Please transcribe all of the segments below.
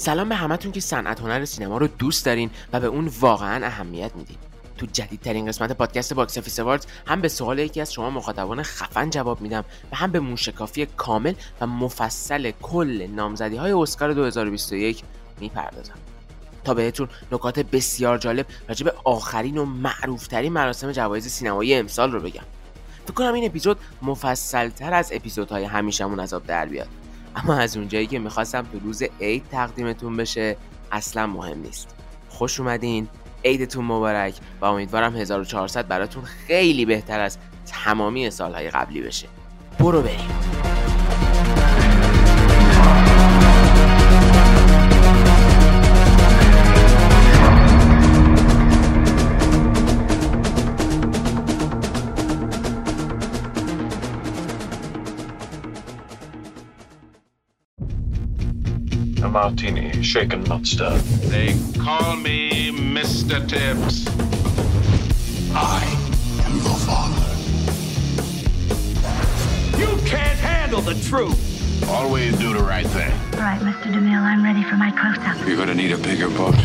سلام به همتون که صنعت هنر سینما رو دوست دارین و به اون واقعا اهمیت میدین. تو جدیدترین قسمت پادکست باکس آفیس اواردز هم به سوال یکی از شما مخاطبان خفن جواب میدم و هم به موشکافی کامل و مفصل کل نامزدی‌های اسکار 2021 میپردازم تا بهتون نکات بسیار جالب راجع به آخرین و معروف‌ترین مراسم جوایز سینمایی امسال رو بگم. فکر کنم این اپیزود مفصل‌تر از اپیزودهای همیشمون از آب در بیاد، اما از اونجایی که میخواستم تو روز عید تقدیمتون بشه اصلا مهم نیست. خوش اومدین، عیدتون مبارک و امیدوارم 1400 براتون خیلی بهتر از تمامی سالهای قبلی بشه. برو بریم. A martini, shaken, not stirred. They call me Mr. Tibbs. I am your father. You can't handle the truth. Always do the right thing. All right, Mr. DeMille, I'm ready for my close-up. You're gonna need a bigger boat.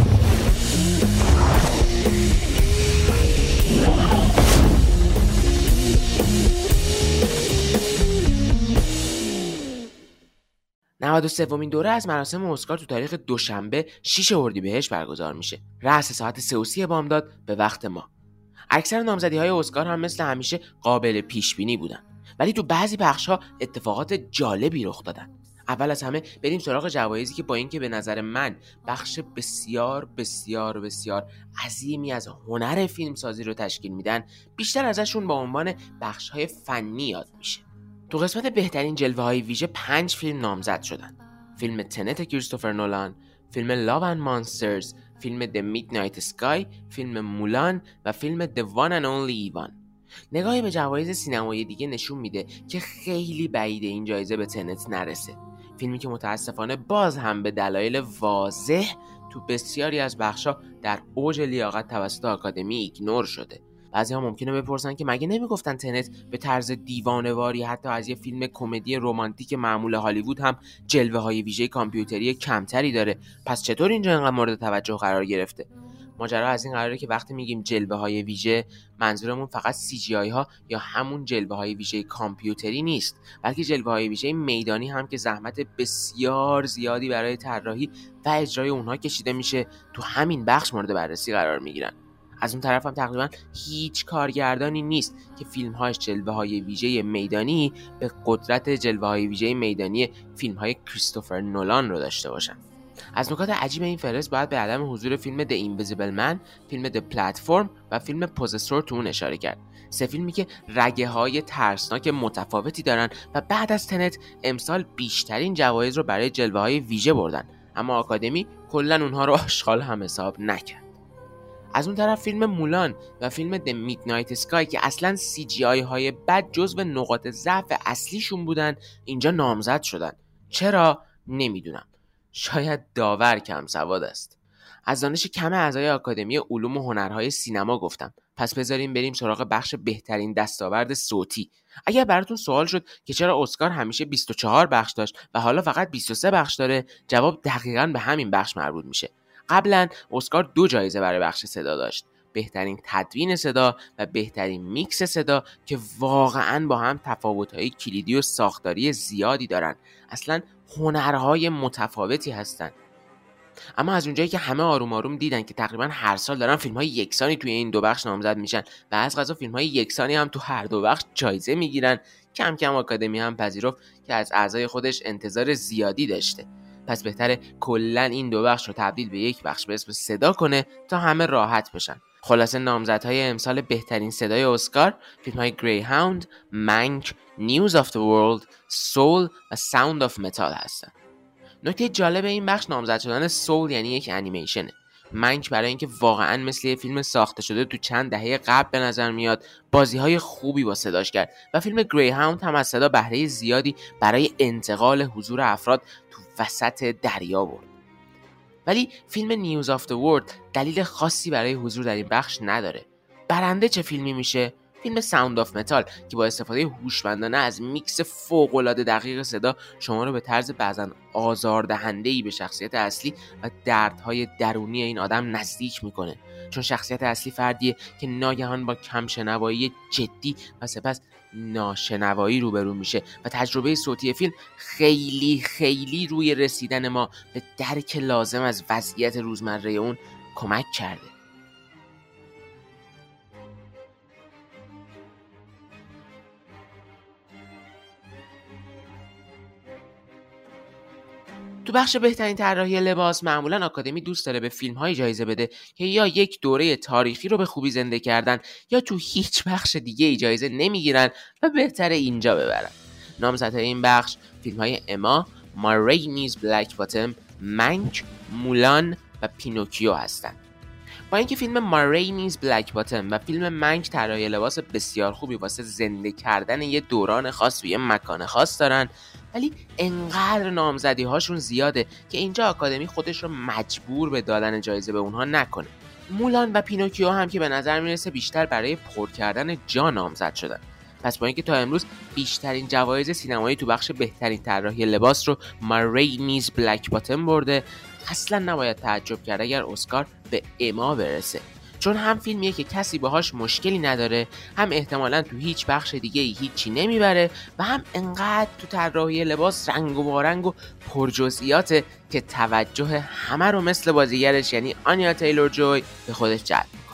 سومین دوره از مراسم اسکار تو تاریخ دوشنبه 6 اردیبهشت برگزار میشه. رأس ساعت 3:30 بامداد به وقت ما. اکثر نامزدی‌های اسکار هم مثل همیشه قابل پیش بینی بودن، ولی تو بعضی بخش‌ها اتفاقات جالبی رخ دادن. اول از همه بریم سراغ جوایزی که با اینکه به نظر من بخش بسیار بسیار بسیار عظیمی از هنر فیلمسازی رو تشکیل میدن، بیشتر ازشون با عنوان بخش‌های فنی یاد میشه. تو قسمت بهترین جلوه‌های ویژه 5 فیلم نامزد شدن: فیلم تنت کریستوفر نولان، فیلم لاو اند مانسترز، فیلم The Midnight Sky، فیلم مولان و فیلم The One and Only ایوان. نگاهی به جوایز سینمایی دیگه نشون میده که خیلی بعیده این جایزه به تنت نرسه، فیلمی که متاسفانه باز هم به دلایل واضح تو بسیاری از بخشا در اوج لیاقت توسط آکادمی ایگنور شده. بعضی‌ها ممکنه بپرسن که مگه نمیگفتن تنت به طرز دیوانه‌واری حتی از یه فیلم کمدی رمانتیک معمول هالیوود هم جلوه‌های ویژه کامپیوتری کمتری داره، پس چطور اینجا اینقدر مورد توجه قرار گرفته؟ ماجرا از این قراره که وقتی میگیم جلوه‌های ویژه منظورمون فقط CGI ها یا همون جلوه‌های ویژه کامپیوتری نیست، بلکه جلوه‌های ویژه میدانی هم که زحمت بسیار زیادی برای طراحی و اجرای اونها کشیده میشه تو همین بخش مورد بررسی قرار میگیرن. از اون طرف هم تقریبا هیچ کارگردانی نیست که فیلم‌هاش جلوه‌های ویژه میدانی به قدرت جلوه‌های ویژه میدانی فیلم‌های کریستوفر نولان رو داشته باشن. از نکات عجیب این فهرست باید به عدم حضور فیلم The Invisible Man، فیلم The Platform و فیلم پوزسور تو اون اشاره کرد. 3 فیلمی که رگه‌های ترسناک متفاوتی دارن و بعد از تنت امسال بیشترین جوایز رو برای جلوه‌های ویژه بردن، اما آکادمی کلاً اونها رو آشغال هم حساب نکرد. از اون طرف فیلم مولان و فیلم The Midnight Sky که اصلاً CGI های بد جزو نقاط ضعف اصلیشون بودن اینجا نامزد شدن. چرا؟ نمیدونم. شاید داور کم سواد است. از دانش کم اعضای آکادمی علوم و هنرهای سینما گفتم، پس بذاریم بریم سراغ بخش بهترین دستاورد صوتی. اگر براتون سوال شد که چرا اسکار همیشه 24 بخش داشت و حالا فقط 23 بخش داره، جواب دقیقاً به همین بخش مربوط میشه. قبلا اسکار 2 جایزه برای بخش صدا داشت: بهترین تدوین صدا و بهترین میکس صدا که واقعاً با هم تفاوت‌های کلیدی و ساختاری زیادی دارن. اصلاً هنرهای متفاوتی هستن. اما از اونجایی که همه آروم آروم دیدن که تقریباً هر سال دارن فیلم‌های یکسانی توی این 2 بخش نامزد میشن و از قضا فیلم‌های یکسانی هم تو هر 2 بخش جایزه میگیرن، کم کم آکادمی هم پذیرفت که از اعضای خودش انتظار زیادی داشته. پس بهتره کلاً این 2 بخش رو تبدیل به 1 بخش به اسم صدا کنه تا همه راحت بشن. خلاصه نامزدهای امسال بهترین صدای اسکار فیلم‌های گریهاوند، منک، نیوز آف دی ورلد، سول و ساوند آف متال هستن. نکته جالب این بخش نامزد شدن سول یعنی یک انیمیشنه. منک برای اینکه واقعاً مثل یه فیلم ساخته شده تو چند دهه قبل به نظر میاد، بازی‌های خوبی با صداش کرد و فیلم گریهاوند هم از صدا بهره زیادی برای انتقال حضور افراد تو وسط دریا برد. ولی فیلم نیوز آف دی ورلد دلیل خاصی برای حضور در این بخش نداره. برنده چه فیلمی میشه؟ فیلم ساوند آف متال که با استفاده هوشمندانه از میکس فوق‌العاده دقیق صدا شما رو به طرز بعضن آزاردهنده‌ای به شخصیت اصلی و دردهای درونی این آدم نزدیک میکنه، چون شخصیت اصلی فردیه که ناگهان با کمشنوایی جدی و سپس ناشنوایی روبرو میشه و تجربه صوتی فیلم خیلی خیلی روی رسیدن ما به درک لازم از وضعیت روزمره اون کمک کرده. تو بخش بهترین طراحی لباس معمولا آکادمی دوست داره به فیلم‌های جایزه بده که یا یک دوره تاریخی رو به خوبی زنده کردن یا تو هیچ بخش دیگه جایزه نمیگیرن و بهتره اینجا ببرن. نامزدهای این بخش فیلم‌های اما، ما ریمیز بلک باتم، منک، مولان و پینوکیو هستن. با اینکه فیلم ما ریمیز بلک باتم و فیلم منک طراحی لباس بسیار خوبی واسه زنده کردن یه دوران خاص و یه مکان خاص دارن، ولی انقدر نامزدی هاشون زیاده که اینجا آکادمی خودش رو مجبور به دادن جایزه به اونها نکنه. مولان و پینوکیو هم که به نظر میرسه بیشتر برای پر کردن جا نامزد شدن. پس با اینکه تا امروز بیشترین جوایز سینمایی تو بخش بهترین طراحی لباس رو ما ریمیز بلک باتم برده، اصلا نباید تعجب کرد اگر اسکار به اما برسه، چون هم فیلمیه که کسی باهاش مشکلی نداره، هم احتمالاً تو هیچ بخش دیگه هیچی نمیبره و هم انقدر تو طراحی لباس رنگ و بارنگ و پرجزئیاته که توجه همه رو مثل بازیگرش یعنی آنیا تیلور جوی به خودش جلب میکنه.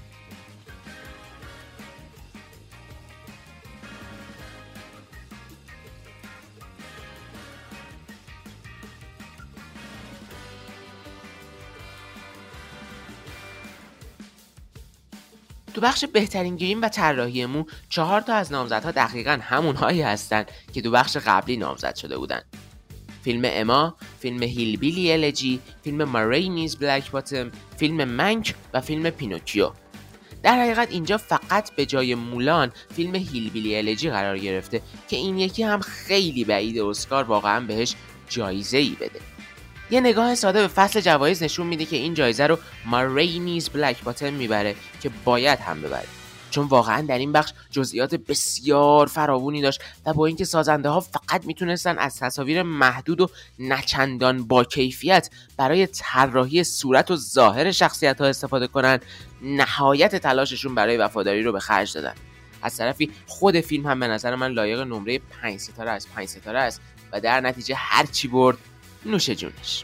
تو بخش بهترین گریم و طراحی مو 4 تا از نامزدها دقیقاً همونهایی هستن که تو بخش قبلی نامزد شده بودن. فیلم اما، فیلم هیلبیلی الجی، فیلم ما ریمیز بلک باتم، فیلم منک و فیلم پینوکیو. در حقیقت اینجا فقط به جای مولان فیلم هیلبیلی الجی قرار گرفته که این یکی هم خیلی بعید اسکار واقعاً بهش جایزه‌ای بده. یه نگاه ساده به فصل جوایز نشون میده که این جایزه رو ما ریمیز بلک باتم میبره که باید هم ببره، چون واقعا در این بخش جزئیات بسیار فراوانی داشت و با اینکه سازنده ها فقط میتونستن از تصاویر محدود و نچندان با کیفیت برای طراحی صورت و ظاهر شخصیت ها استفاده کنن، نهایت تلاششون برای وفاداری رو به خرج دادن. از طرفی خود فیلم هم به نظر من لایق نمره 5 ستاره از 5 ستاره است و در نتیجه هر چی برد نوش جونش.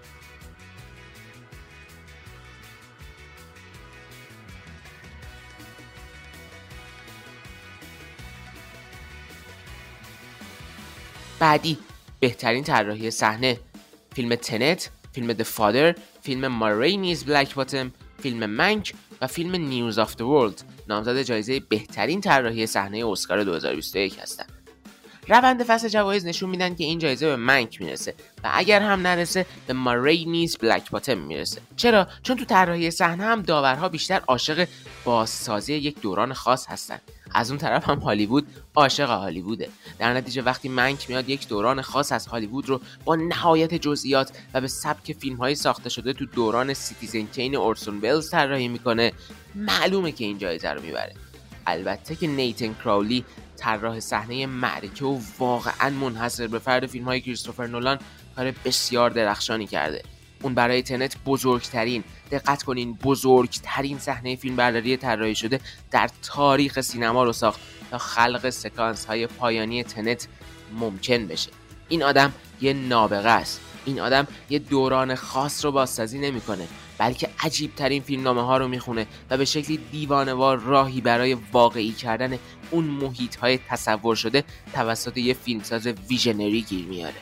بعدی بهترین طراحی صحنه، فیلم تنت، فیلم The Father، فیلم ما ریمیز بلک باتم، فیلم منک و فیلم نیوز آف دی ورلد نامزد جایزه بهترین طراحی صحنه اسکار 2021 هستند. روند فصل جوایز نشون میدن که این جایزه به منک میرسه و اگر هم نرسه به ما ریمیز بلک باتم میرسه. چرا؟ چون تو طراحی صحنه هم داورها بیشتر عاشق بازسازی یک دوران خاص هستن، از اون طرف هم هالیوود عاشق هالیووده. در نتیجه وقتی منک میاد یک دوران خاص از هالیوود رو با نهایت جزئیات و به سبک فیلم‌های ساخته شده تو دوران سیتیزن کین اورسون ولز طراحی میکنه، معلومه که این جایزه رو میبره. البته که نیتن کراولی طراح صحنه معرکه و واقعا منحصر به فرد فیلم‌های کریستوفر نولان کار بسیار درخشانی کرده. اون برای تنت بزرگترین، دقت کنین، بزرگترین صحنه فیلمبرداری طراحی شده در تاریخ سینما رو ساخت تا خلق سکانس‌های پایانی تنت ممکن بشه. این آدم یه نابغه است. این آدم یه دوران خاص رو بازسازی نمی‌کنه، بلکه عجیب‌ترین فیلمنامه‌ها رو میخونه و به شکلی دیوانه‌وار راهی برای واقعی کردن اون محیط‌های تصور شده توسط یه فیلمساز ویژنری گیر میاره.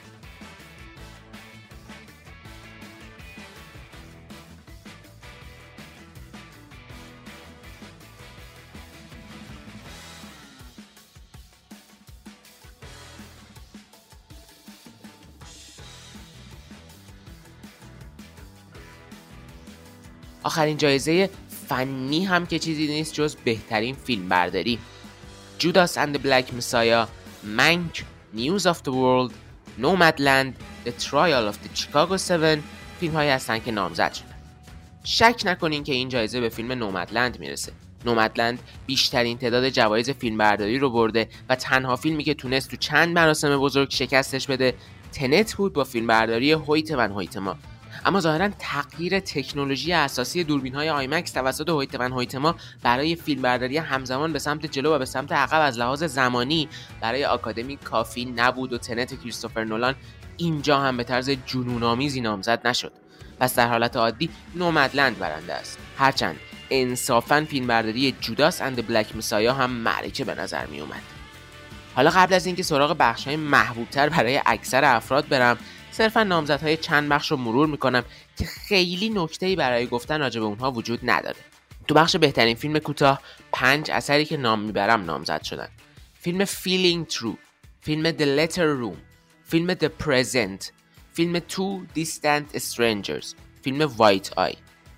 آخرین جایزه فنی هم که چیزی نیست جز بهترین فیلم برداری. جوداس اند بلک مسایا، منک، نیوز آف دی ورلد، نومدلند، The Trial of the Chicago 7 فیلم هایی هستن که نامزد شدن. شک نکنین که این جایزه به فیلم نومدلند میرسه. نومدلند بیشترین تعداد جوایز فیلمبرداری رو برده و تنها فیلمی که تونست تو چند مراسم بزرگ شکستش بده تنت بود با فیلمبرداری هویتمن هویتما. اما ظاهراً تغییر تکنولوژی اساسی دوربین‌های آیمکس توسط هویتمن هویتما برای فیلمبرداری همزمان به سمت جلو و به سمت عقب از لحاظ زمانی برای آکادمی کافی نبود و تنت کریستوفر نولان اینجا هم به طرز جنون‌آمیزی نامزد نشد. پس در حالت عادی نومدلند برنده است، هرچند انصافاً فیلمبرداری جوداس اند بلک مسایا هم معرکه به نظر می اومد. حالا قبل از اینکه سراغ بخش‌های محبوب‌تر برای اکثر افراد برم، صرفاً نامزدهای چند بخش رو مرور میکنم که خیلی نکته‌ای برای گفتن راجع به اونها وجود نداره. تو بخش بهترین فیلم کوتاه 5 اثری که نام میبرم نامزد شدن: فیلم Feeling True، فیلم The Letter Room، فیلم The Present، فیلم Two Distant Strangers، فیلم White Eye.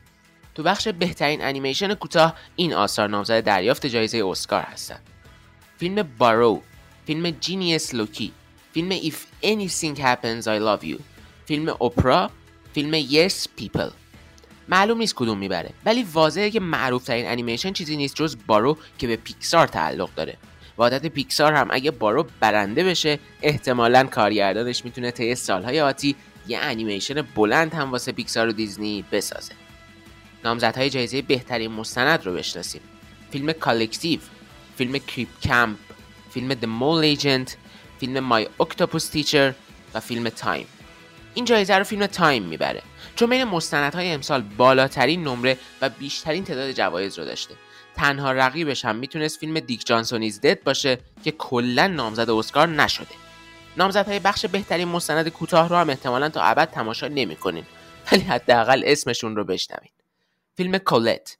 تو بخش بهترین انیمیشن کوتاه این آثار نامزد دریافت جایزه اسکار هستند: فیلم بارو، فیلم جینیس لوکی، فیلم If Anything Happens I Love You، فیلم اپرا، فیلم Yes People. معلوم نیست کدوم میبره، ولی واضحه که معروف ترین انیمیشن چیزی نیست جز بارو که به پیکسار تعلق داره. و عادت پیکسار هم اگه بارو برنده بشه احتمالاً کارگردانش میتونه طی سالهای آتی یه انیمیشن بلند هم واسه پیکسار و دیزنی بسازه. نامزدهای جایزه بهترین مستند رو بشناسیم: فیلم کالکتیو، فیلم کریپ کمپ، فیلم The Mole Agent، فیلم My Octopus Teacher و فیلم تایم. این جایزه رو فیلم تایم میبره چون بین مستندهای امسال بالاترین نمره و بیشترین تعداد جوایز رو داشته. تنها رقیبش هم میتونست فیلم دیک جانسون ایز دد باشه که کلا نامزد اسکار نشده. نامزدهای بخش بهترین مستند کوتاه رو هم احتمالاً تا ابد تماشا نمی‌کنین، ولی حداقل اسمشون رو بشنوین: فیلم کولت،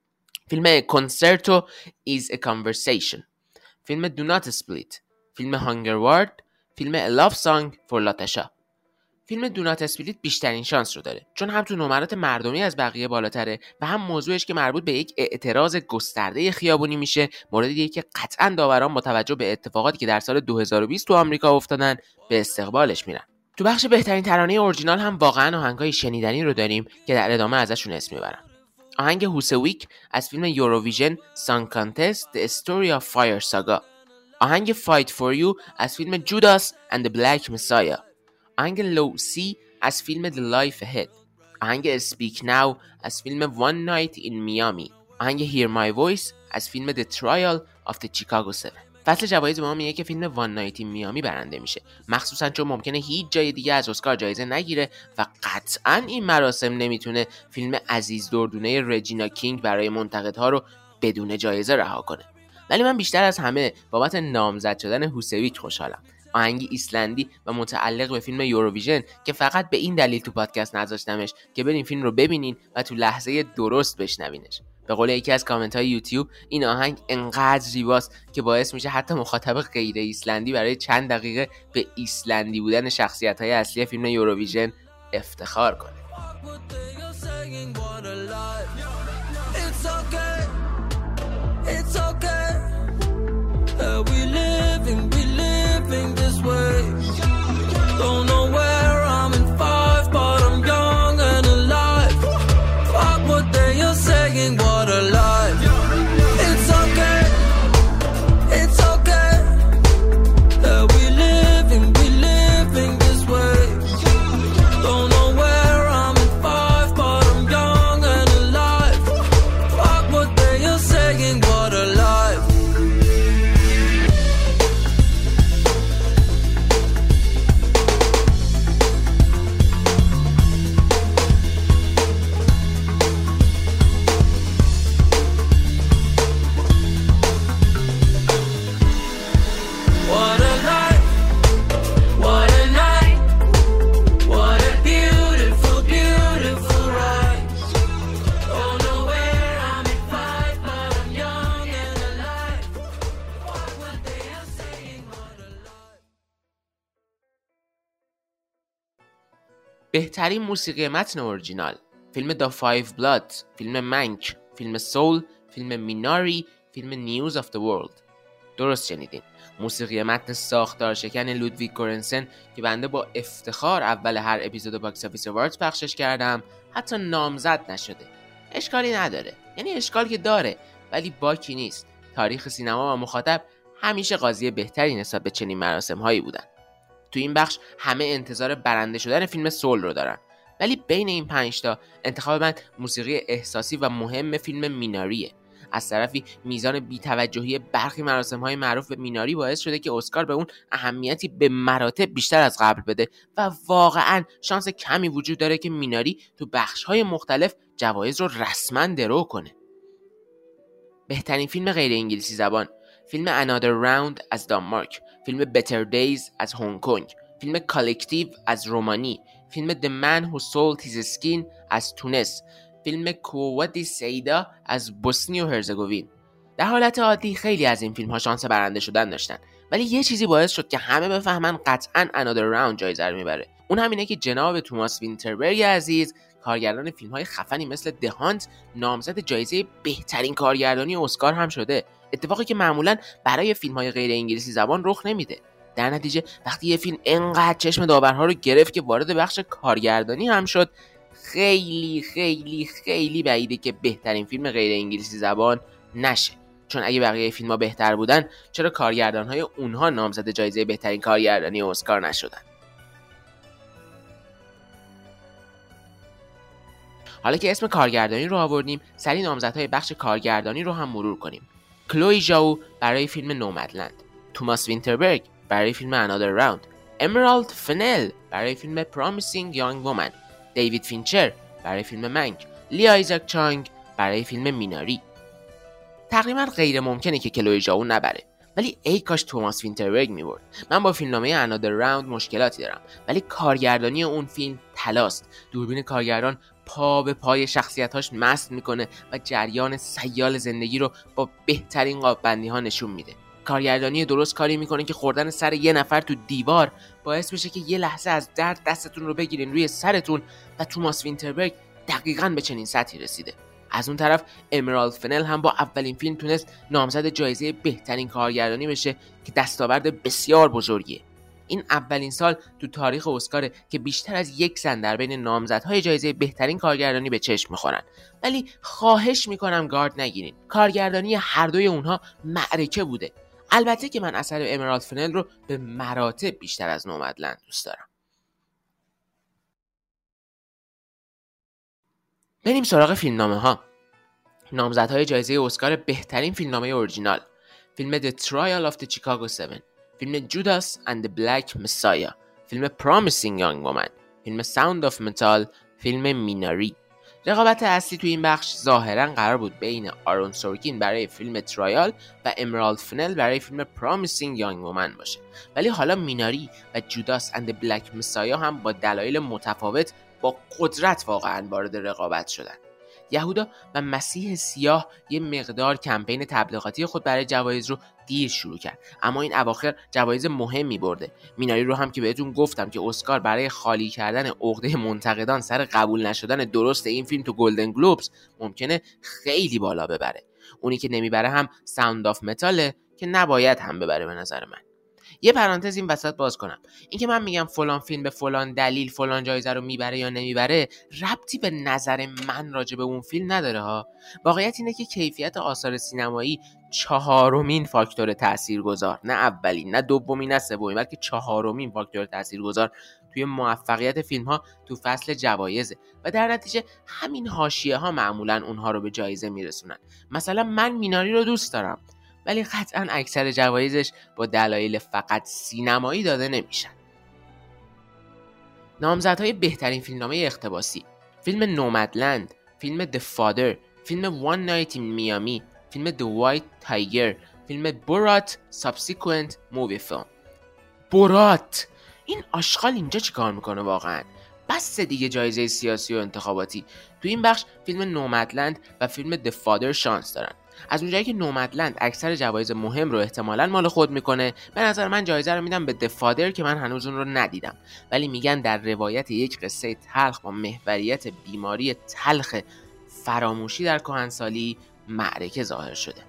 فیلم کنسرتو is a conversation، فیلم Do Not Split، فیلم هانگر وارد، فیلم A Love Song for لاتاشا. فیلم Do Not Split بیشترین شانس رو داره چون هم تو نمرات مردمی از بقیه بالاتره و هم موضوعش که مربوط به یک اعتراض گسترده خیابونی میشه، موردیه که قطعاً داوران با توجه به اتفاقاتی که در سال 2020 تو آمریکا افتادن به استقبالش میرن. تو بخش بهترین ترانه اورجینال هم واقعاً آهنگای شنیدنی رو داریم که در ادامه ازشون اسم میبرم: آهنگ هوسویک از فیلم یوروویژن سانگ کانتست The Story of Fire Saga، آهنگ Fight for You از فیلم جوداس and the Black Messiah، آهنگ لو سی از فیلم The Life Ahead، آهنگ Speak Now از فیلم One Night in Miami، آهنگ Hear My Voice از فیلم The Trial of the Chicago 7. فصل جوایز به ما میگه که فیلم One Night in Miami برنده میشه، مخصوصا چون ممکنه هیچ جای دیگه از اسکار جایزه نگیره و قطعا این مراسم نمیتونه فیلم عزیز دردونه رجینا کینگ برای منتقدها رو بدون جایزه رها کنه. ولی من بیشتر از همه بابت نامزد شدن هوسویک خوشحالم، آهنگی ایسلندی و متعلق به فیلم یوروویژن که فقط به این دلیل تو پادکست نذاشتمش که برین فیلم رو ببینین و تو لحظه درست بشنوینش. به قول یکی از کامنت های یوتیوب این آهنگ انقدر زیباست که باعث میشه حتی مخاطب غیر ایسلندی برای چند دقیقه به ایسلندی بودن شخصیت های اصلی فیلم یوروویژن افتخار کنه. Don't know where I'm in 5, but I'm young and alive. Fuck what they are saying, what a lie. It's okay, it's okay. We living this way. Don't know where I'm in 5, but I'm young and alive. Fuck what they are saying, what a lie. بهترین موسیقی متن اورجینال: فیلم The Five Bloods، فیلم منک، فیلم سول، فیلم میناری، فیلم نیوز آف the World. درست شنیدین، موسیقی متن ساختار شکن لودویگ گورنسن که بنده با افتخار اول هر اپیزود باکس آفیس اواردز پخشش کردم حتی نامزد نشده. اشکالی نداره، یعنی اشکال که داره، ولی باکی نیست. تاریخ سینما و مخاطب همیشه قاضی بهتری نسبت به چنین مراسم‌هایی بودن. تو این بخش همه انتظار برنده شدن فیلم سول رو دارن، ولی بین این 5 تا انتخاب من موسیقی احساسی و مهم فیلم میناریه. از طرفی میزان بی‌توجهی برخی مراسم‌های معروف به میناری باعث شده که اسکار به اون اهمیتی به مراتب بیشتر از قبل بده و واقعاً شانس کمی وجود داره که میناری تو بخش‌های مختلف جوایز رو رسما درو کنه. بهترین فیلم غیر انگلیسی زبان: فیلم Another Round از دانمارک، فیلم Better Days از هنگ کنگ، فیلم کالکتیو از رومانی، فیلم The Man Who Sold His Skin از تونس، فیلم کووادی سیدا از بوسنی و هرزگوین. در حالت عادی خیلی از این فیلم ها شانس برنده شدن داشتن، ولی یه چیزی باعث شد که همه بفهمن قطعاً Another Round جایزه رو میبره. اون همینه که جناب توماس وینتربرگ عزیز، کارگردان فیلم های خفنی مثل دهانت، نامزد جایزه بهترین کارگردانی اسکار هم شده. اتفاقی که معمولاً برای فیلم های غیر انگلیسی زبان رخ نمیده. در نتیجه وقتی یه فیلم انقدر چشم داورها رو گرفت که وارد بخش کارگردانی هم شد، خیلی خیلی خیلی بعیده که بهترین فیلم غیر انگلیسی زبان نشه. چون اگه بقیه فیلم‌ها بهتر بودن، چرا کارگردان‌های اونها نامزد جایزه بهترین کارگردانی اسکار نشدن؟ حالا که اسم کارگردانی رو آوردیم، سری نامزدهای بخش کارگردانی رو هم مرور کنیم. کلوی ژائو برای فیلم نومدلند، توماس وینتربرگ برای فیلم Another Round، امرالد فنل برای فیلم Promising Young Woman، دیوید فینچر برای فیلم منک، لی آیزاک چانگ برای فیلم میناری. تقریبا غیر ممکنه که کلوی ژائو نبره، ولی ای کاش توماس وینتربرگ میبرد. من با فیلمنامه Another Round مشکلاتی دارم، ولی کارگردانی اون فیلم طلاست. دوربین کارگردان پا به پای شخصیتاش مست میکنه و جریان سیال زندگی رو با بهترین قاب‌بندی ها نشون میده. کارگردانی درست کاری میکنه که خوردن سر یه نفر تو دیوار باعث بشه که یه لحظه از درد دستتون رو بگیرین روی سرتون و توماس وینتربرگ دقیقاً به چنین سطحی رسیده. از اون طرف امرالد فنل هم با اولین فیلم تونست نامزد جایزه بهترین کارگردانی بشه که دستاورد بسیار بزرگیه. این اولین سال تو تاریخ اسکاره که بیشتر از یک زن در بین نامزدهای جایزه بهترین کارگردانی به چشم میخورن. ولی خواهش میکنم گارد نگیرین، کارگردانی هر دوی اونها معرکه بوده. البته که من اثر امرالد فنل رو به مراتب بیشتر از نومدلند دوست دارم. بریم سراغ فیلمنامه ها. نامزدهای جایزه اسکار بهترین فیلمنامه اورجینال: فیلم The Trial of the Chicago 7، فیلم Judas and the Black Messiah، فیلم Promising Young Woman، فیلم Sound of Metal، فیلم میناری. رقابت اصلی تو این بخش ظاهرا قرار بود بین آرون سورکین برای فیلم ترایال و امرالد فنل برای فیلم Promising Young Woman باشه، ولی حالا میناری و جوداس اند بلک مسایا هم با دلایل متفاوت با قدرت واقعا وارد رقابت شدن. یهودا و مسیح سیاه یه مقدار کمپین تبلیغاتی خود برای جوایز رو دیر شروع کرد، اما این اواخر جوایز مهمی برده. میناری رو هم که بهتون گفتم که اسکار برای خالی کردن عقده منتقدان سر قبول نشدن درست این فیلم تو گلدن گلوبز ممکنه خیلی بالا ببره. اونی که نمیبره هم ساوند آف متاله که نباید هم ببره به نظر من. یه پرانتز این وسط باز کنم، این که من میگم فلان فیلم به فلان دلیل فلان جایزه رو میبره یا نمیبره ربطی به نظر من راجع به اون فیلم نداره ها. واقعیت اینه که کیفیت آثار سینمایی 4مین فاکتور تاثیرگذار، نه اولین، نه دومین، نه سومین، بلکه 4مین فاکتور تاثیرگذار توی موفقیت فیلم ها تو فصل جوایزه و در نتیجه همین حاشیه ها معمولا اونها رو به جایزه میرسونن. مثلا من میناری رو دوست دارم، ولی قطعاً اکثر جوایزش با دلایل فقط سینمایی داده نمیشن. نامزدهای بهترین فیلمنامه اقتباسی: فیلم نومدلند، فیلم The Father، فیلم One Night in Miami، فیلم The White Tiger، فیلم بورات Subsequent Movie Film. بورات! این آشغال اینجا چی کار میکنه واقعاً؟ بس دیگه جایزه سیاسی و انتخاباتی. تو این بخش فیلم نومدلند و فیلم The Father شانس دارن. از اونجایی که نومدلند اکثر جوایز مهم رو احتمالاً مال خود میکنه، به نظر من جایزه رو میدم به The Father که من هنوز اون رو ندیدم، ولی میگن در روایت یک قصه تلخ با محوریت بیماری تلخ فراموشی در کهنسالی معرکه ظاهر شده.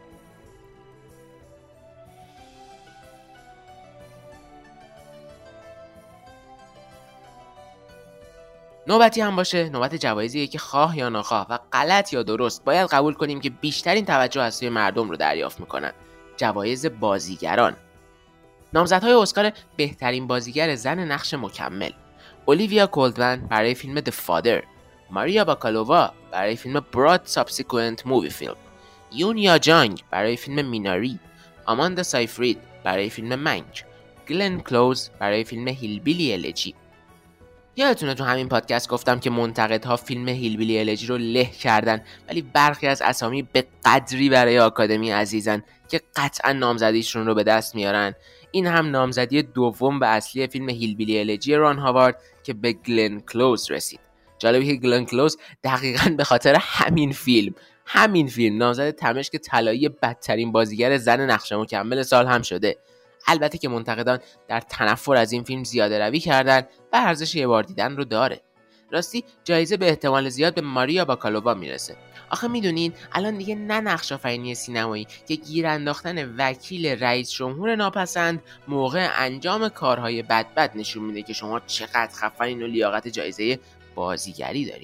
نوبتی هم باشه، نوبت جوایزیه که خواه یا ناخواه و غلط یا درست باید قبول کنیم که بیشترین توجه از سوی مردم رو دریافت میکنن. جوایز بازیگران. نامزدهای اسکار بهترین بازیگر زن نقش مکمل: اولیویا کولدمن برای فیلم The Father، ماریا باکالووا برای فیلم Broad Subsequent Movie Film، یون یا جانگ برای فیلم میناری، آماندا سایفرید برای فیلم منک، گلن کلوز برای فیلم هیلبیلی الجی. یادتونه تو همین پادکست گفتم که منتقدها فیلم هیلبیلی الجی رو له کردن، ولی برخی از اسامی به قدری برای آکادمی عزیزن که قطعا نامزدیشون رو به دست میارن. این هم نامزدی دوم به اصلی فیلم هیلبیلی الجی ران هاوارد که به گلن کلوز رسید. جالبه که گلن کلوز دقیقاً به خاطر همین فیلم نامزد تمشک طلایی بدترین بازیگر زن نقش مکمل سال هم شده. البته که منتقدان در تنفر از این فیلم زیاده روی کردن و ارزش یه بار دیدن رو داره. راستی جایزه به احتمال زیاد به ماریا باکالووا میرسه. آخه میدونین الان دیگه نه نقش آفرینی سینمایی که گیر انداختن وکیل رئیس جمهور ناپسند موقع انجام کارهای بد نشون میده که شما چقدر خفنین و لیاقت جایزه بازیگری دارین.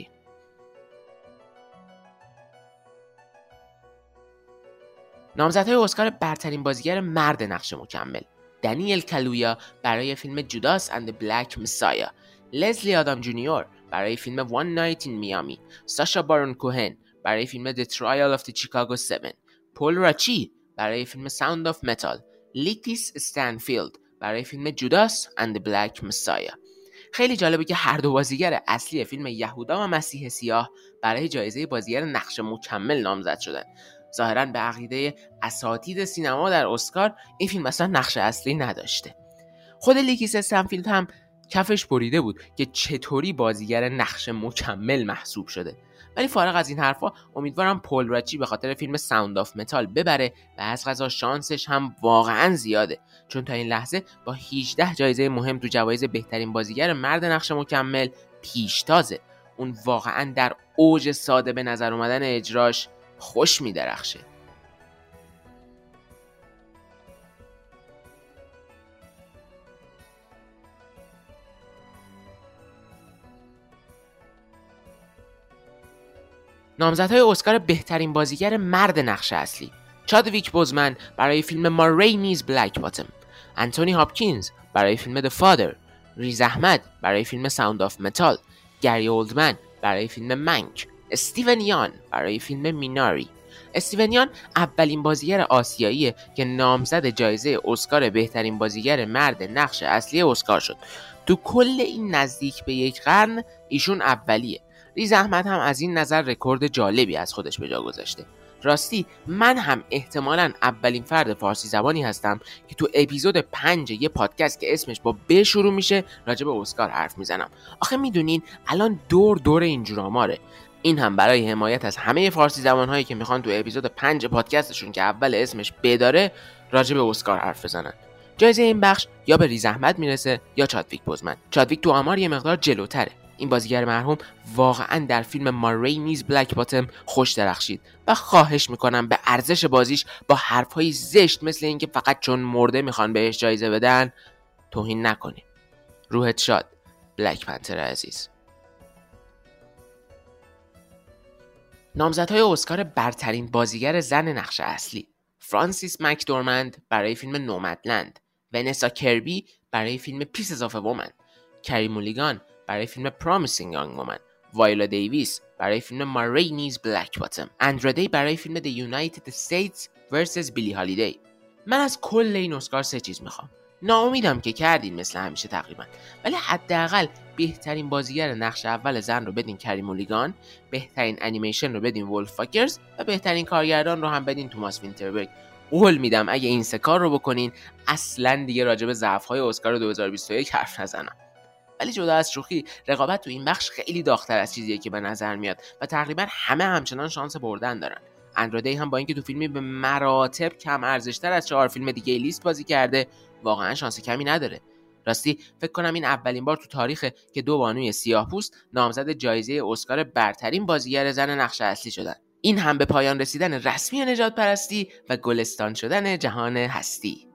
نامزدهای اسکار برترین بازیگر مرد نقش مکمل: دنیل کالویا برای فیلم جوداس اند بلک مسایا، لزلی آدام جونیور برای فیلم One Night in Miami، ساشا بارون کوهن برای فیلم The Trial of the Chicago 7، پول راچی برای فیلم Sound of Metal، لیتیس استنفیلد برای فیلم جوداس اند بلک مسایا. خیلی جالبه که هر دو بازیگر اصلی فیلم یهودا و مسیح سیاه برای جایزه بازیگر نقش مکمل نامزد شدن. ظاهراً به عقیده اساتید سینما در اسکار این فیلم اصلا نقش اصلی نداشته. خود لیتیس استنفیلد هم کفش بریده بود که چطوری بازیگر نقش مکمل محسوب شده. ولی فارغ از این حرفا امیدوارم پول راچی به خاطر فیلم ساوند آف متال ببره و از قضا شانسش هم واقعا زیاده، چون تا این لحظه با 18 جایزه مهم تو جوایز بهترین بازیگر مرد نقش مکمل پیشتازه. اون واقعا در اوج ساده به نظر اومدن اجراش خوش می‌درخشه. نامزدهای اسکار بهترین بازیگر مرد نقش اصلی: چادویک بوزمن برای فیلم ما رینیز بلک باتم، انتونی هاپکینز برای فیلم The Father، ریز احمد برای فیلم ساوند آف متال، گری اولدمن برای فیلم منک، استیون یان برای فیلم میناری. استیون یان اولین بازیگر آسیاییه که نامزد جایزه اسکار بهترین بازیگر مرد نقش اصلی اسکار شد. تو کل این نزدیک به یک قرن ایشون اولیه. ریز احمد هم از این نظر رکورد جالبی از خودش به جا گذاشته. راستی من هم احتمالاً اولین فرد فارسی زبانی هستم که تو اپیزود 5 یه پادکست که اسمش با ب شروع میشه راجع به اسکار حرف میزنم. آخه میدونین الان دور اینجور آماره. این هم برای حمایت از همه فارسی زبان‌هایی که میخوان تو اپیزود 5 پادکستشون که اول اسمش ب داره راجع به اسکار حرف بزنن. جایزه این بخش یا به ریز احمد میرسه یا چادویک بوزمن. چادویک تو آمار یه مقدار جلوتره. این بازیگر مرحوم واقعا در فیلم ما رینیز بلک باتم خوش درخشید و خواهش میکنم به ارزش بازیش با حرفهای زشت مثل این که فقط چون مرده میخوان بهش جایزه بدن توهین نکنی. روحت شاد بلک پنتر عزیز. نامزدهای اسکار برترین بازیگر زن نقش اصلی: فرانسیس مکدورمند برای فیلم نومدلند، ونسا کربی برای فیلم پیسز آف وومن، کری مولیگان برای فیلم پرامیسینگ یانگ وومن، وایلا دیویس برای فیلم ما رینیز بلک باتم، اندرادی برای فیلم The United States vs بیلی هالیدی. من از کل این اسکار 3 چیز میخوام. ناامیدم که کردین مثل همیشه تقریبا، ولی حداقل بهترین بازیگر نقش اول زن رو بدین کری مولیگان، بهترین انیمیشن رو بدین وولف فاکرز و بهترین کارگردان رو هم بدین توماس وینتربرگ. قول میدم اگه این 3 کار رو بکنین اصلا دیگه راجع به ضعف‌های اسکار 2021 حرف نزنم. ولی جدا از شوخی، رقابت تو این بخش خیلی داغ‌تر از چیزیه که به نظر میاد و تقریبا همه همچنان شانس بردن دارن. اندرادی هم با اینکه تو فیلمی به مراتب کم ارزش‌تر از 4 فیلم دیگه لیست بازی کرده واقعا شانس کمی نداره. راستی فکر کنم این اولین بار تو تاریخه که 2 بانوی سیاه‌پوست نامزد جایزه اسکار برترین بازیگر زن نقش اصلی شدن. این هم به پایان رسیدن رسمی نژاد پرستی و گلستان شدن جهان هستی.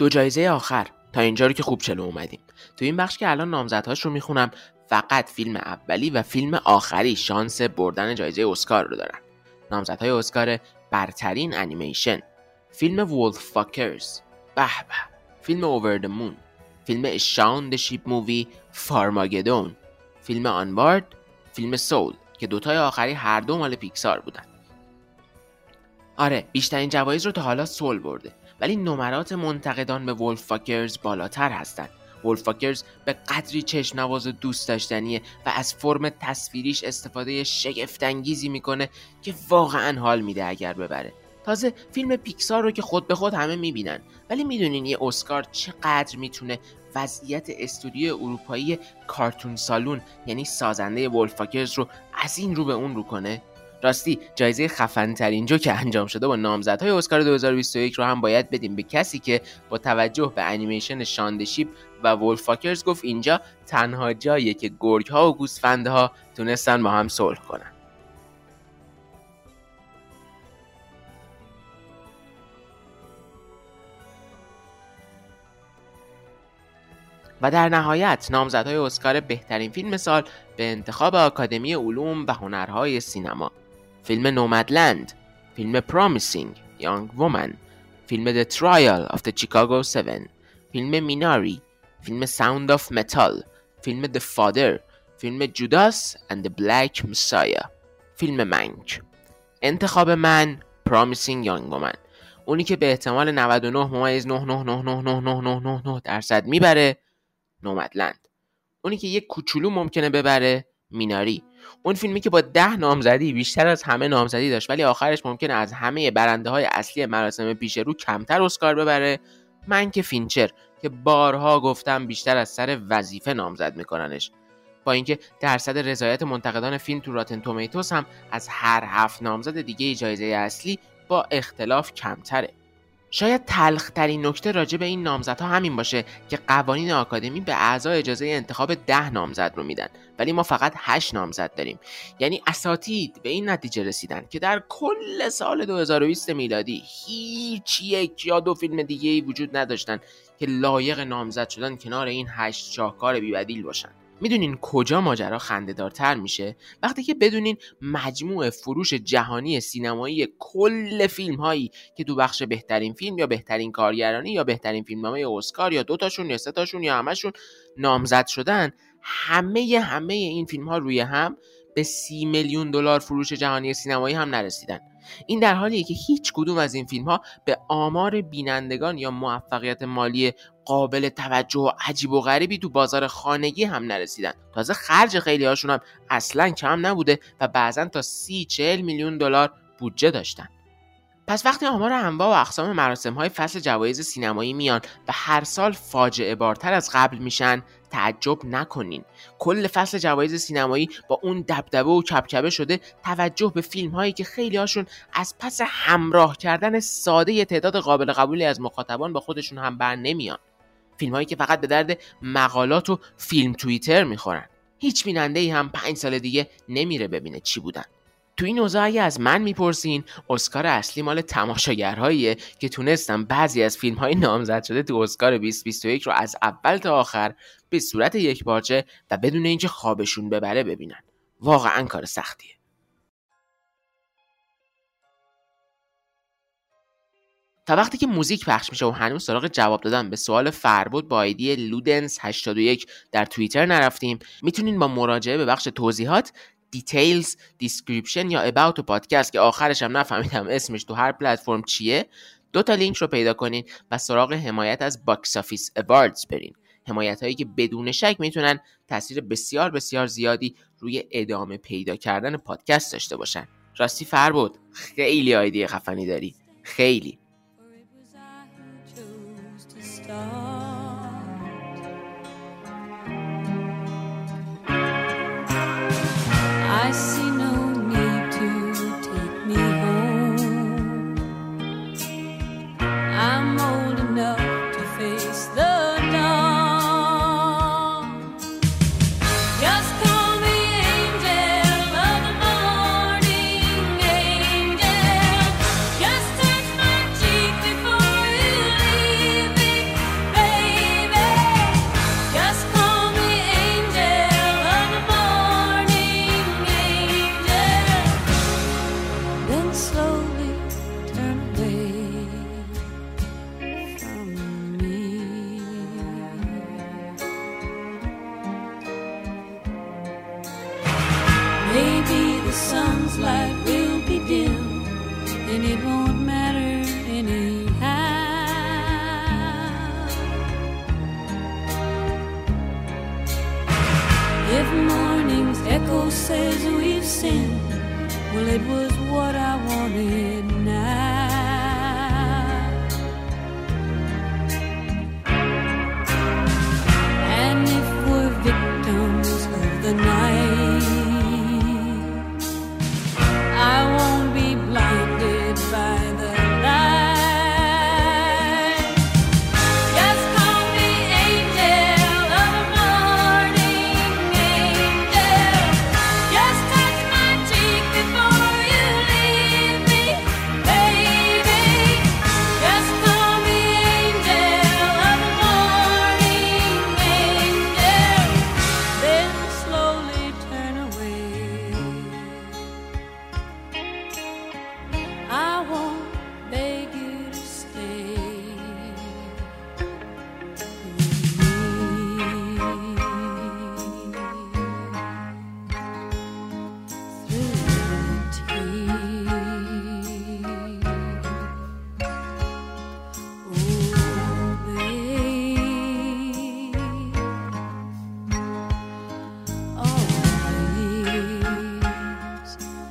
2 جایزه آخر. تا اینجا رو که خوب جلو اومدیم. تو این بخش که الان نامزدهاش رو میخونم، فقط فیلم اولی و فیلم آخری شانس بردن جایزه اسکار رو دارن. نامزدهای اسکار: برترین انیمیشن، فیلم وولفاکرز، به به، فیلم اوور د مون، فیلم شاون د شیپ مووی، فارماگدون، فیلم آنوارد، فیلم سول که دوتای آخری هر دو مال پیکسار بودن. آره، بیشترین جوایز رو تا حالا سول برده، ولی نمرات منتقدان به وولفاکرز بالاتر هستن. وولفاکرز به قدری چشم‌نواز و دوست داشتنیه و از فرم تصویریش استفاده شگفت‌انگیزی میکنه که واقعا حال میده اگر ببره. تازه فیلم پیکسار رو که خود به خود همه میبینن، ولی میدونین یه اسکار چقدر میتونه وضعیت استودیو اروپایی کارتون سالون، یعنی سازنده وولفاکرز، رو از این رو به اون رو کنه؟ راستی جایزه خفن ترین جو که انجام شده با نامزدهای اسکار 2021 رو هم باید بدیم به کسی که با توجه به انیمیشن شاون د شیپ و وولفاکرز گفت اینجا تنها جاییه که گرگ‌ها و گوسفندها تونستن با هم صلح کنن. و در نهایت نامزدهای اسکار بهترین فیلم سال به انتخاب آکادمی علوم و هنرهای سینما: فیلم نومدلند، فیلم پرامیسینگ یانگ وومن، فیلم The Trial of the Chicago 7، فیلم میناری، فیلم ساوند آف متال، فیلم The Father، فیلم جوداس and the Black Messiah، فیلم منک. انتخاب من پرامیسینگ یانگ وومن، اونی که به احتمال 99.9999999% میبره نومدلند، اونی که یک کوچولو ممکنه ببره میناری، اون فیلمی که با 10 نامزدی بیشتر از همه نامزدی داشت ولی آخرش ممکنه از همه برنده های اصلی مراسم پیش رو کمتر اسکار ببره منک فینچر که بارها گفتم بیشتر از سر وظیفه نامزد میکننش، با اینکه درصد رضایت منتقدان فیلم تو راتن تومیتوس هم از هر 7 نامزد دیگه جایزه اصلی با اختلاف کمتره. شاید تلخ‌ترین نکته راجع به این نامزدها همین باشه که قوانین آکادمی به اعضا اجازه انتخاب 10 نامزد رو میدن، ولی ما فقط 8 نامزد داریم. یعنی اساتید به این نتیجه رسیدن که در کل سال 2020 میلادی هیچ یک یا 2 فیلم دیگه‌ای وجود نداشتن که لایق نامزد شدن کنار این 8 شاهکار بی‌بدیل باشن. میدونین کجا ماجرا خنده‌دارتر میشه؟ وقتی که بدونین مجموع فروش جهانی سینمایی کل فیلم هایی که تو بخش بهترین فیلم یا بهترین کارگردانی یا بهترین فیلمنامه اسکار یا 2 تاشون یا 3 تاشون یا همشون نامزد شدن، همه این فیلم ها روی هم به 30 میلیون دلار فروش جهانی سینمایی هم نرسیدن. این در حالیه که هیچ کدوم از این فیلم ها به آمار بینندگان یا موفقیت مالی قابل توجه و عجیب و غریبی تو بازار خانگی هم نرسیدن. تازه خرج خیلی هاشون هم اصلا کم نبوده و بعضن تا 30-40 میلیون دلار بودجه داشتن. پس وقتی آمار انواع و اقسام مراسم های فصل جوایز سینمایی میان و هر سال فاجعه بارتر از قبل میشن، تعجب نکنین. کل فصل جوایز سینمایی با اون دبدبه و کبکبه شده توجه به فیلم هایی که خیلی هاشون از پس همراه کردن ساده تعداد قابل قبولی از مخاطبان با خودشون هم بر نمیان. فیلم هایی که فقط به درد مقالات و فیلم توییتر میخورن. هیچ بیننده‌ای هم 5 سال دیگه نمیره ببینه چی بودن. تو این اوضاع اگه از من میپرسین، اسکار اصلی مال تماشاگرهاییه که تونستن بعضی از فیلم‌های نامزد شده تو اسکار 2021 رو از اول تا آخر به صورت یکپارچه و بدون اینکه خوابشون ببره ببینن. واقعا کار سختیه. تا وقتی که موزیک پخش میشه و هنوز سراغ جواب دادن به سوال فربود با آیدی لودنس 81 در توییتر نرفتیم، میتونین با مراجعه به بخش توضیحات دیتیلز، دیسکریپشن یا about پادکست که آخرش هم نفهمیدم اسمش تو هر پلتفرم چیه، 2 تا لینک رو پیدا کنین و سراغ حمایت از باکس آفیس اواردز برین. حمایت هایی که بدون شک میتونن تاثیر بسیار بسیار زیادی روی ادامه پیدا کردن پادکست داشته باشن. راستی فربود خیلی آیدی خفنی داری، خیلی. I see no need to take me home. I'm old enough to face the dawn. Just call me angel of the morning, angel. Just touch my cheek before you leave me. says we've sinned. Well, it was what I wanted now. And if we're victims of the night, I won't be blinded by the light. Just call me angel of the morning, angel. Just touch my cheek before you leave me, baby. Just call me angel of the morning, angel. Then slowly turn away. I won't beg you to stay with me. Through the tears. Oh, babe. Always.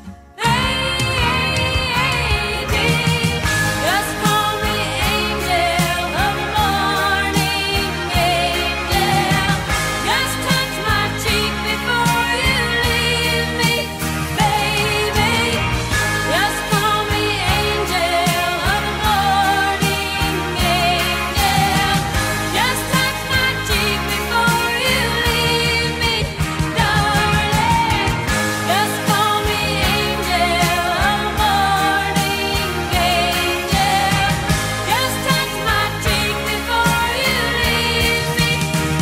Baby, just call me angel of the morning, angel. Just touch my cheek before you leave me, baby. Just call me angel of the morning, angel. Just touch my cheek before you leave me, darling. Just call me angel of the morning, angel. Just touch my cheek before you leave me,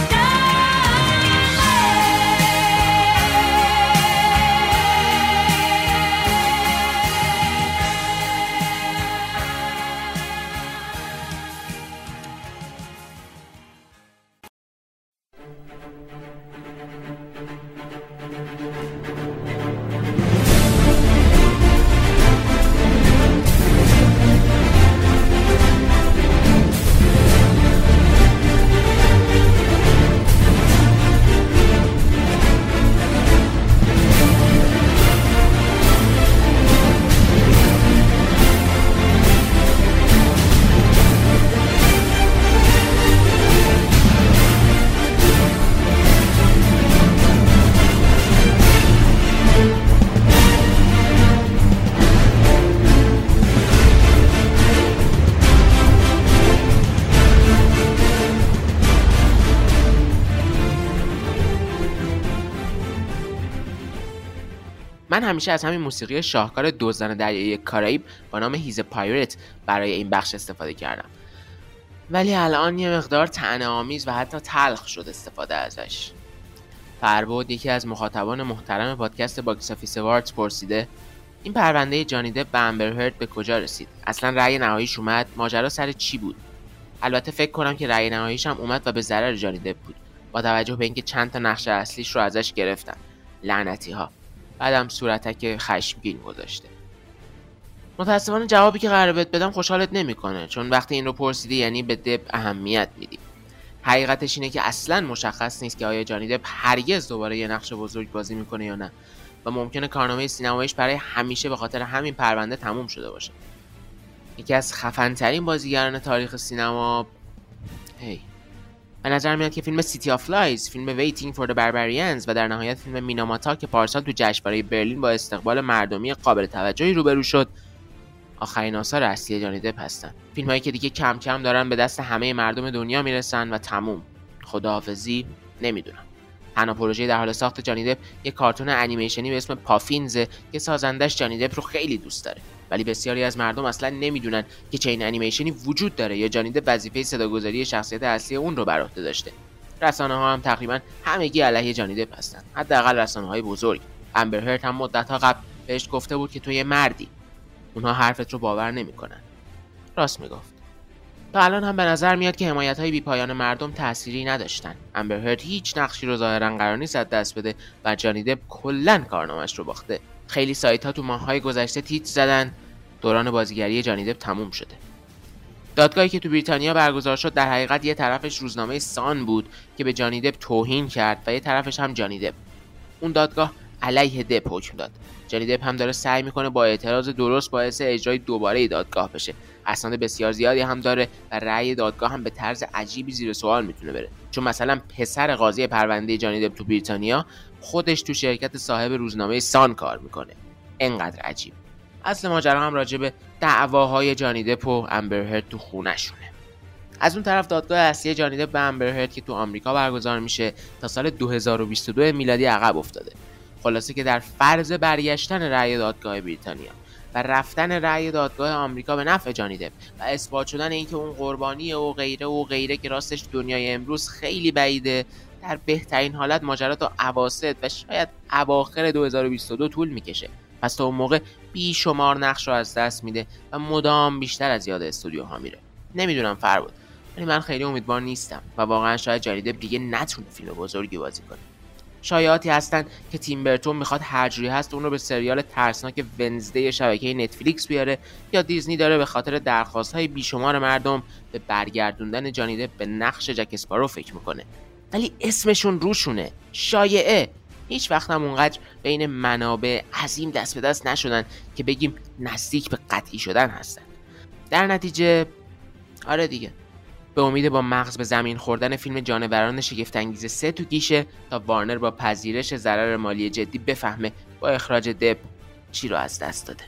من همیشه از همین موسیقی شاهکار دزدان دریایی کارائیب با نام هیز پایرت برای این بخش استفاده کردم، ولی الان یه مقدار طعنه‌آمیز و حتی تلخ شد استفاده ازش. فربود، یکی از مخاطبان محترم پادکست باکس آفیس اواردز، پرسیده این پرونده جانی دپ به امبر هرد به کجا رسید؟ اصلا رأی نهاییش اومد؟ ماجرا سر چی بود؟ البته فکر کنم که رأی نهاییش هم اومد و به ضرر جانی دپ بود، با توجه به اینکه چند تا نقش اصلیش رو ازش گرفتن، لعنتی ها. بعدم صورتک خشمگین گذاشته. متاسفانه جوابی که قراره بهت بدم خوشحالت نمیکنه، چون وقتی این رو پرسیدی یعنی به دپ اهمیت میدی. حقیقتش اینه که اصلا مشخص نیست که آیا جانی دپ هرگز دوباره یه نقش بزرگ بازی میکنه یا نه و ممکنه کارنامه سینماییش برای همیشه به خاطر همین پرونده تموم شده باشه. یکی از خفن‌ترین بازیگران تاریخ سینما، به نظر میاد که فیلم سیتی آف لایز، فیلم ویتینگ فور د باربریانز و در نهایت فیلم میناماتا که پارسال تو جشنواره برلین با استقبال مردمی قابل توجهی روبرو شد، آخرین آثار اصلی جانی دپ هستن. فیلمایی که دیگه کم کم دارن به دست همه مردم دنیا میرسن و تموم. خداحافظی نمیدونم. تنها پروژه در حال ساخت جانی دپ یک کارتون انیمیشنی به اسم پافینز که سازندش جانی دپ رو خیلی دوست داره، ولی بسیاری از مردم اصلا نمیدونن که چنین انیمیشنی وجود داره یا جانی دپ وظیفه صداگذاری شخصیت اصلی اون رو بر عهده داشته. رسانه‌ها هم تقریبا همگی علیه جانی دپ هستن، حداقل رسانه‌های بزرگ. امبر هرد هم مدت‌ها قبل بهش گفته بود که تو یه مردی. اونها حرفت رو باور نمی‌کنن. راست میگفت. تا الان هم به نظر میاد که حمایت‌های بی‌پایان مردم تأثیری نداشتن. امبر هرد هیچ نقشی رو ظاهراً قرار نیست از دست بده و جانی دپ کلاً کارنامه‌اش رو باخته. خیلی سایت‌ها تو ماه‌های گذشته تیتر زدن دوران بازیگری جانی دپ تموم شده. دادگاهی که تو بریتانیا برگزار شد در حقیقت یه طرفش روزنامه سان بود که به جانی دپ توهین کرد و یه طرفش هم جانی دپ. اون دادگاه علیه دپ حکم داد. جانی دپ هم داره سعی میکنه با اعتراض درست باعث اجرای دوباره دادگاه بشه. اسناد بسیار زیادی هم داره و رأی دادگاه هم به طرز عجیبی زیر سوال میتونه بره، چون مثلا پسر قاضی پرونده جانی دپ تو بریتانیا خودش تو شرکت صاحب روزنامه سان کار میکنه. انقدر عجیب. اصل ماجرا هم راجع به دعواهای جانی دپ و امبر هرد تو خونه‌شونه. از اون طرف دادگاه اصلی جانی دپ به امبر هرد که تو آمریکا برگزار میشه تا سال 2022 میلادی عقب افتاده. خلاصه که در فرض برگشتن رأی دادگاه بریتانیا و رفتن رأی دادگاه آمریکا به نفع جانی دپ و اثبات شدن اینکه اون قربانیه و غیره که راستش دنیای امروز خیلی بعیده، در بهترین حالت ماجرا تا اواسط و شاید اواخر 2022 طول میکشه. پس تا اون موقع بیشمار نقش رو از دست میده و مدام بیشتر از یاد استودیوها میره. نمیدونم فربود، ولی من خیلی امیدوار نیستم و واقعا شاید جانی دپ دیگه نتونه فیلم بزرگی بازی کنه. شایعاتی هستن که تیم برتون میخواد هر جوری هست اون رو به سریال ترسناک ونزدی شبکه نتفلیکس بیاره، یا دیزنی داره به خاطر درخواست‌های بیشمار مردم به برگردوندن جانی دپ به نقش جک اسپارو فکر میکنه. ولی اسمشون روشونه، شایعه. هیچ وقت هم اونقدر بین منابع عظیم دست به دست نشدن که بگیم نزدیک به قطعی شدن هستن. در نتیجه آره دیگه، به امید با مغز به زمین خوردن فیلم جانوران شگفت‌انگیز 3 تو گیشه تا وارنر با پذیرش ضرر مالی جدی بفهمه با اخراج دپ چی رو از دست داده.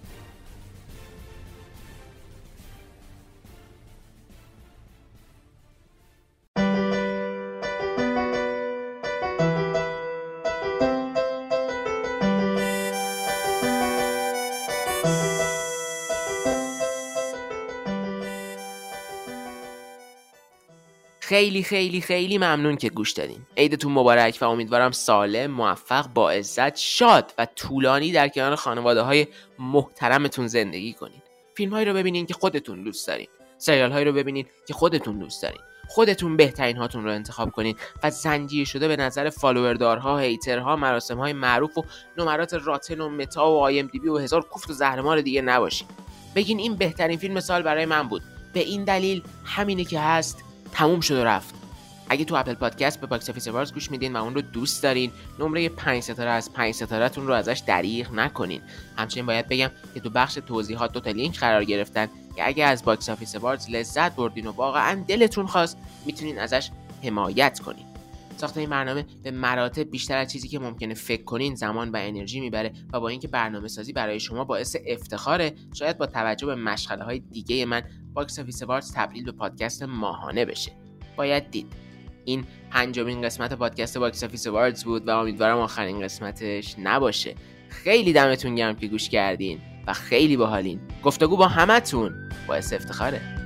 خیلی خیلی خیلی ممنون که گوش دادین. عیدتون مبارک و امیدوارم سالم، موفق، با عزت، شاد و طولانی در کنار خانواده‌های محترمتون زندگی کنین. فیلم‌هایی رو ببینین که خودتون دوست دارین. سریال‌هایی رو ببینین که خودتون دوست دارین. خودتون بهترین هاتون رو انتخاب کنین و زنجیر شده به نظر فالووردارها، هیترها، مراسم‌های معروف و نمرات راتن و متا و آی ام دی بی و هزار کوفت و زهرمار دیگه نباشین. بگین این بهترین فیلم سال برای من بود. به این دلیل همینه که هست. تموم شد و رفت. اگه تو اپل پادکست به باکس آفیس اوارز گوش میدین و اون رو دوست دارین، نمره 5 ستاره از 5 ستاره‌تون رو ازش دریغ نکنین. همچنین باید بگم که تو بخش توضیحات 2 تا لینک قرار گرفتن که اگه از باکس آفیس اوارز لذت بردین و واقعا دلتون خواست میتونین ازش حمایت کنین. ساخت این برنامه به مراتب بیشتر از چیزی که ممکنه فکر کنین زمان و انرژی میبره و با اینکه برنامه‌سازی برای شما باعث افتخاره، شاید با توجه به مشغله‌های دیگه من باکس آفیس اوارز تبدیل به پادکست ماهانه بشه. باید دید. این 5مین قسمت پادکست باکس آفیس اوارز بود و امیدوارم آخرین قسمتش نباشه. خیلی دمتون گرم که گوش کردین و خیلی باحالین. گفتگو با همتون باعث افتخاره.